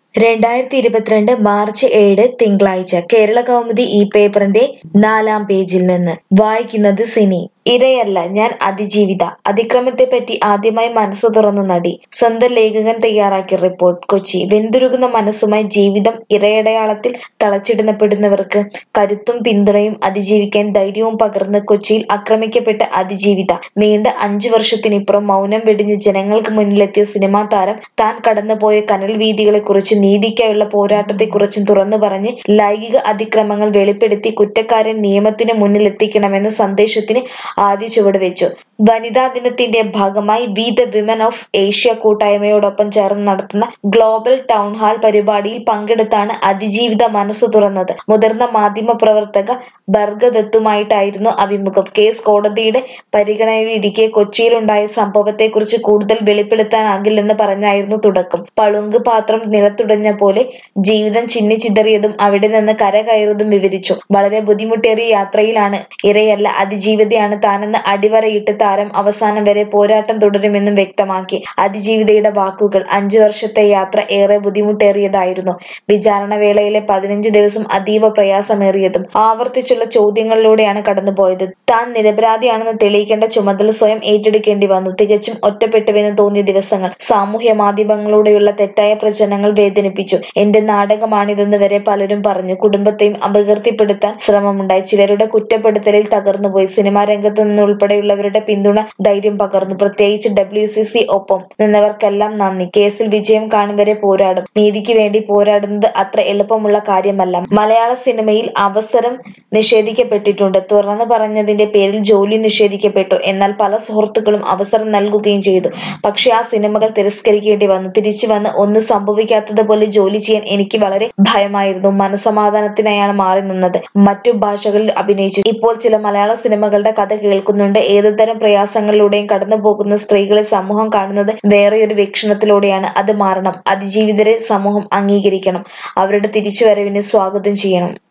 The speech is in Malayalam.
2022 മാർച്ച് 7 തിങ്കളാഴ്ച കേരളകൗമുദി ഈ പേപ്പറിന്റെ 4-ാം പേജിൽ നിന്ന് വായിക്കുന്നത് സിനി. ഇരയല്ല ഞാൻ അതിജീവിത. അതിക്രമത്തെപ്പറ്റി ആദ്യമായി മനസ്സ് തുറന്ന നടി. സ്വന്തം ലേഖകൻ തയ്യാറാക്കിയ റിപ്പോർട്ട്. കൊച്ചി. വെന്തുരുകുന്ന മനസ്സുമായി ജീവിതം ഇരയടയാളത്തിൽ തളച്ചിടപ്പെടുന്നവർക്ക് കരുത്തും പിന്തുണയും അതിജീവിക്കാൻ ധൈര്യവും പകർന്ന് കൊച്ചിയിൽ ആക്രമിക്കപ്പെട്ട അതിജീവിത. നീണ്ട 5 വർഷത്തിനിപ്പുറം മൗനം വെടിഞ്ഞ് ജനങ്ങൾക്ക് മുന്നിലെത്തിയ സിനിമാ താരം താൻ കടന്നുപോയ കനൽ വീഥികളെക്കുറിച്ചും നീതിക്കായുള്ള പോരാട്ടത്തെക്കുറിച്ചും തുറന്നു പറഞ്ഞ് ലൈംഗിക അതിക്രമങ്ങൾ വെളിപ്പെടുത്തി കുറ്റക്കാരെ നിയമത്തിന് മുന്നിലെത്തിക്കണമെന്ന സന്ദേശത്തിന് ആദ്യ ചുവടുവെച്ചു. വനിതാ ദിനത്തിന്റെ ഭാഗമായി we the women of Asia കൂട്ടായ്മയോടൊപ്പം ചേർന്ന് നടത്തുന്ന ഗ്ലോബൽ ടൗൺ ഹാൾ പരിപാടിയിൽ പങ്കെടുത്താണ് അതിജീവിത മനസ്സ് തുറന്നത്. മുതിർന്ന മാധ്യമപ്രവർത്തക ബർഗദത്തുമായിട്ടായിരുന്നു അഭിമുഖം. കേസ് കോടതിയുടെ പരിഗണനയിലിരിക്കെ കൊച്ചിയിലുണ്ടായ സംഭവത്തെക്കുറിച്ച് കൂടുതൽ വെളിപ്പെടുത്താനാകില്ലെന്ന് പറഞ്ഞായിരുന്നു തുടക്കം. പളുങ്ക് പാത്രം നിലത്തുടഞ്ഞ പോലെ ജീവിതം ചിന്നിച്ചിതറിയതും അവിടെ നിന്ന് കരകയറിയതും വിവരിച്ചു. വളരെ ബുദ്ധിമുട്ടേറിയ യാത്രയിലാണ്. ഇരയല്ല അതിജീവിതയാണ് താനെന്ന് അടിവരയിട്ട് താരം അവസാനം വരെ പോരാട്ടം തുടരുമെന്നും വ്യക്തമാക്കി. അതിജീവിതയുടെ വാക്കുകൾ. 5 വർഷത്തെ യാത്ര ഏറെ ബുദ്ധിമുട്ടേറിയതായിരുന്നു. വിചാരണ വേളയിലെ 15 ദിവസം അതീവ പ്രയാസമേറിയതും. ആവർത്തിച്ചുള്ള ചോദ്യങ്ങളിലൂടെയാണ് കടന്നുപോയത്. താൻ നിരപരാധിയാണെന്ന് തെളിയിക്കേണ്ട ചുമതല സ്വയം ഏറ്റെടുക്കേണ്ടി വന്നു. തികച്ചും ഒറ്റപ്പെട്ടുവെന്ന് തോന്നിയ ദിവസങ്ങൾ. സാമൂഹ്യ മാധ്യമങ്ങളിലൂടെയുള്ള തെറ്റായ പ്രചരണങ്ങൾ വേദനിപ്പിച്ചു. എന്റെ നാടകമാണിതെന്ന് വരെ പലരും പറഞ്ഞു. കുടുംബത്തെയും അപകീർത്തിപ്പെടുത്താൻ ശ്രമമുണ്ടായി. ചിലരുടെ കുറ്റപ്പെടുത്തലിൽ തകർന്നുപോയി. സിനിമാ രംഗത്ത് നിന്നുൾപ്പെടെയുള്ളവരുടെ പിന്തുണ ധൈര്യം പകർന്നു. പ്രത്യേകിച്ച് WCC ഒപ്പം നിന്നവർക്കെല്ലാം നന്ദി. കേസിൽ വിജയം കാണും വരെ പോരാടും. നീതിക്ക് വേണ്ടി പോരാടുന്നത് അത്ര എളുപ്പമുള്ള കാര്യമല്ല. മലയാള സിനിമയിൽ അവസരം നിഷേധിക്കപ്പെട്ടിട്ടുണ്ട്. തുറന്നു പറഞ്ഞതിന്റെ പേരിൽ ജോലി നിഷേധിക്കപ്പെട്ടു. എന്നാൽ പല സുഹൃത്തുക്കളും അവസരം നൽകുകയും ചെയ്തു. പക്ഷേ ആ സിനിമകൾ തിരസ്കരിക്കേണ്ടി വന്നു. തിരിച്ചു വന്ന് ഒന്നും സംഭവിക്കാത്തതുപോലെ ജോലി ചെയ്യാൻ എനിക്ക് വളരെ ഭയമായിരുന്നു. മനസമാധാനത്തിനായാണ് മാറി നിന്നത്. മറ്റു ഭാഷകളിൽ അഭിനയിച്ചു. ഇപ്പോൾ ചില മലയാള സിനിമകളുടെ കഥ കേൾക്കുന്നുണ്ട്. ഏതുതരം പ്രയാസങ്ങളിലൂടെയും കടന്നുപോകുന്ന സ്ത്രീകളെ സമൂഹം കാണുന്നത് വേറെയൊരു വീക്ഷണത്തിലൂടെയാണ്. അത് മാറണം. അതിജീവിതരെ സമൂഹം അംഗീകരിക്കണം. അവരുടെ തിരിച്ചുവരവിനെ സ്വാഗതം ചെയ്യണം.